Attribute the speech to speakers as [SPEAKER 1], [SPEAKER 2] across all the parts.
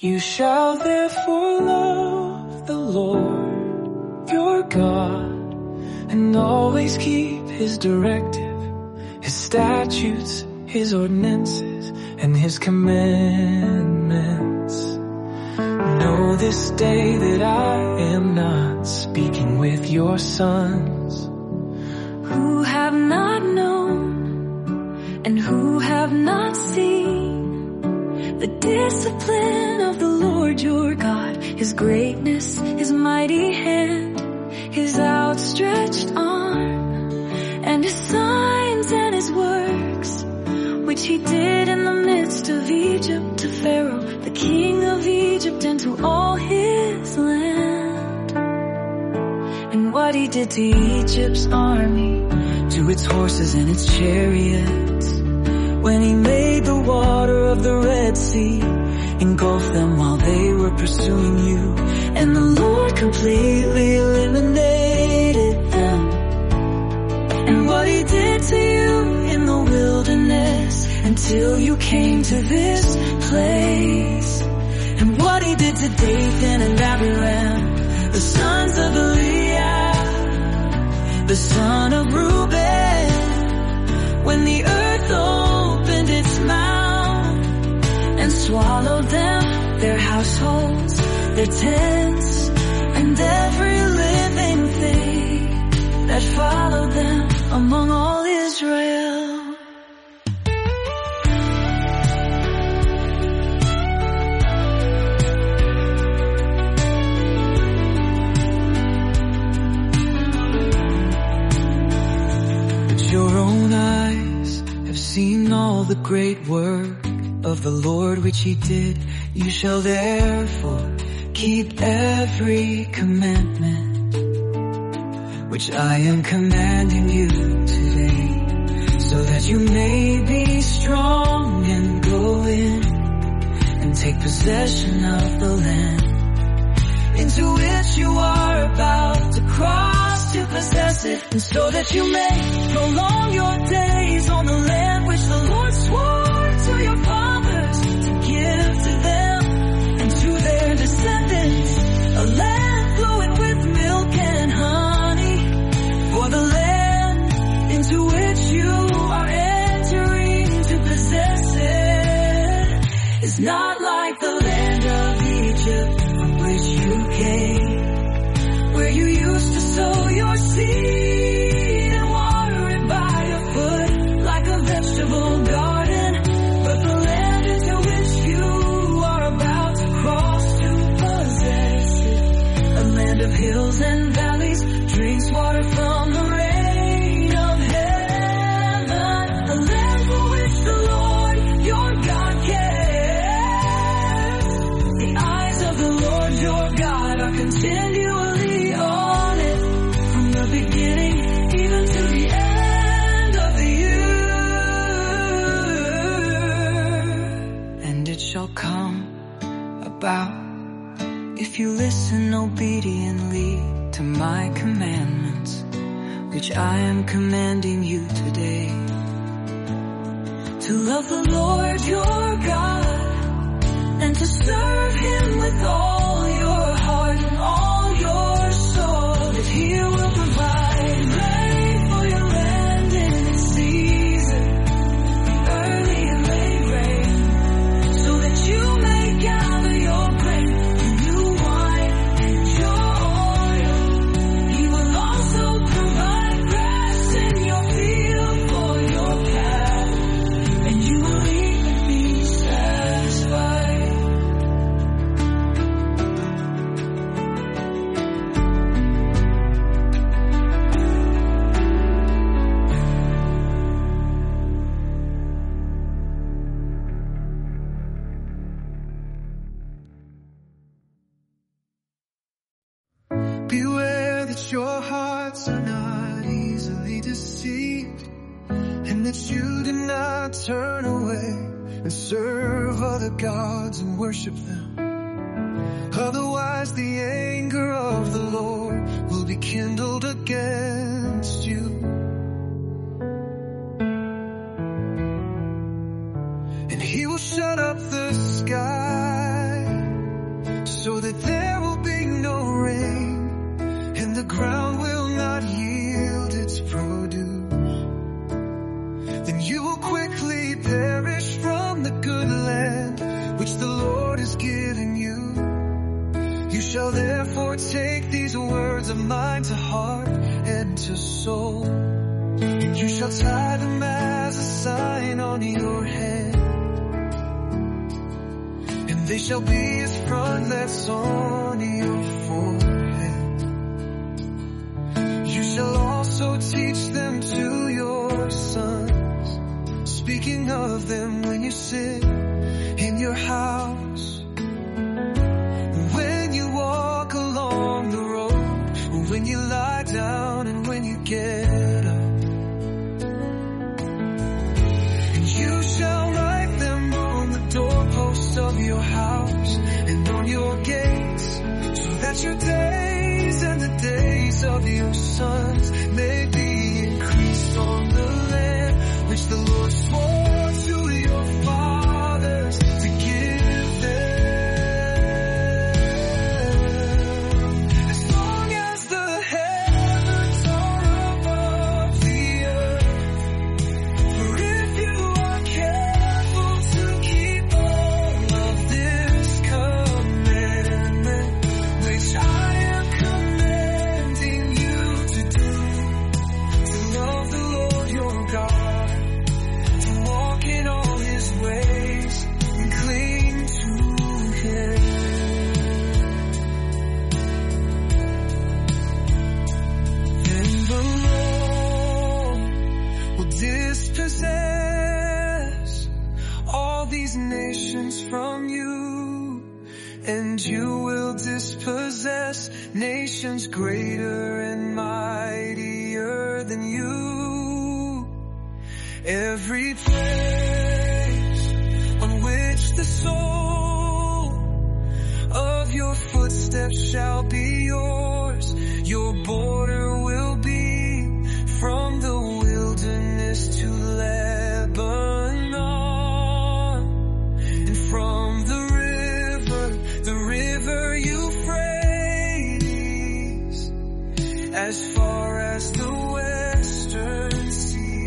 [SPEAKER 1] You shall therefore love the Lord your God, and always keep His directive, His statutes, His ordinances, and His commandments. Know this day that I am not speaking with your sons,
[SPEAKER 2] who have not known and who have not seen the discipline of the Lord your God, His greatness, His mighty hand, His outstretched arm, and His signs and His works, which He did in the midst of Egypt, to Pharaoh, the king of Egypt, and to all his land. And what He did to Egypt's army, to its horses and its chariots, when He made the water of the Red Sea engulf them while they were pursuing you, and the Lord completely eliminated them. And what He did to you in the wilderness until you came to this place, and what He did to Dathan and Abiram, the sons of Eliab, the son of Reuben, when the earth opened its mouth and swallowed them, their households, their tents, and every living thing that followed them among all Israel. Your own eyes have seen all the great work of the Lord which He did. You shall therefore keep every commandment which I am commanding you today, so that you may be strong and go in and take possession of the land into which you are about to cross to possess it, and so that you may prolong your days on the land which the Lord swore to your fathers to give to them and to their descendants, a land flowing with milk and honey. For the land into which you are entering to possess it is not like the land of Egypt from which you came, where you used to sow your seed and water it by your foot like a vegetable garden. But the land into which you are about to cross to possess it, a land of hills and valleys, drinks water from the rain of heaven, a land for which the Lord your God cares. The eyes of the Lord your God are continually on it, from the beginning even to the end of the year. And it shall come about, if you listen obediently to my commandments, which I am commanding you today, to love the Lord your God and to serve Him with all your heart and all your soul, that He will provide rain for your land in its season, the early and late rain, so that you may gather your grain, your new wine and your oil. He will also provide grass in your field for your cattle, and you will eat and be satisfied.
[SPEAKER 1] Beware that your hearts are not easily deceived, and that you do not turn away and serve other gods and worship them. Otherwise the anger of the Lord will be kindled against you, and He will shut up the sky is giving you. You shall therefore take these words of mine to heart and to soul. And you shall tie them as a sign on your hand. And they shall be as frontlets on your forehead. You shall also teach them to your sons, speaking of them when you sit in your house, when you walk along the road, when you lie down and when you get up. And you shall write them on the doorposts of your house and on your gates, so that your days and the days of your sons may be increased on the land which the Lord swore to your fathers to give them. As long as the heavens are above the earth, for if you are careful to keep all of this commandment, which I am commanding you to do, to love the Lord your God, to walk in all his ways and cling to him. Then the Lord will dispossess all these nations from you, and you will dispossess nations greater and mightier than you. Every place on which the sole of your footsteps shall be yours, your border will be from the wilderness to Lebanon, and from the river Euphrates, as far as the western sea.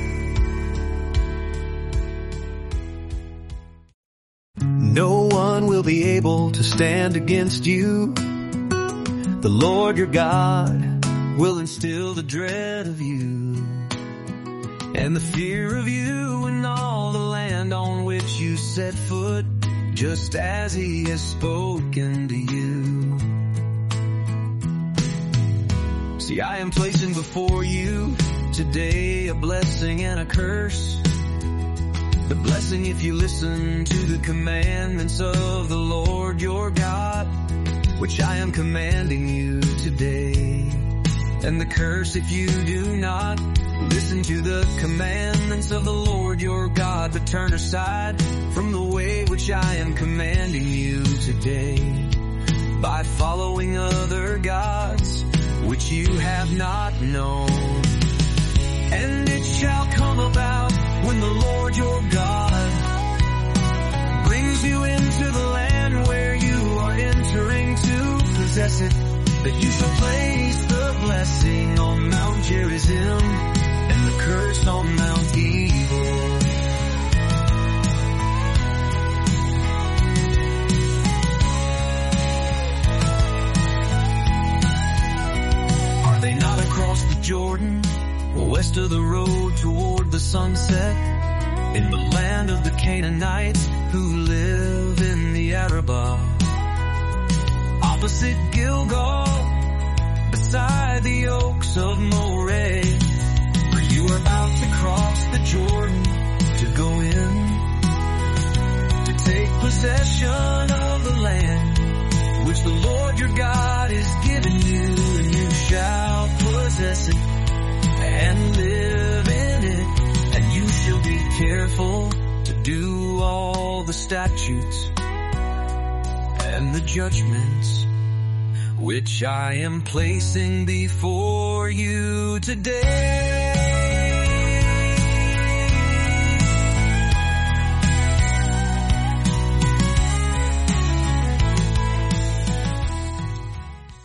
[SPEAKER 3] No one will be able to stand against you. The Lord your God will instill the dread of you and the fear of you in all the land on which you set foot, just as he has spoken to you. See, I am placing before you today a blessing and a curse. The blessing if you listen to the commandments of the Lord your God, which I am commanding you today. And the curse if you do not listen to the commandments of the Lord your God, but turn aside from the way which I am commanding you today, by following other gods which you have not known. And it shall come about when the Lord your God brings you into the land where you are entering to possess it, that you shall place the blessing on Mount Gerizim and the curse on Mount Ebal. Are they not across the Jordan, west of the road toward the sunset, in the land of the Canaanites who live in the Arabah, opposite Gilgal, beside the oaks of Moreh, where you are about to cross the Jordan to go in, to take possession of the land which the Lord your God is giving you, and you shall possess it and live in it, and you shall be careful to do all the statutes and the judgments which I am placing before you today.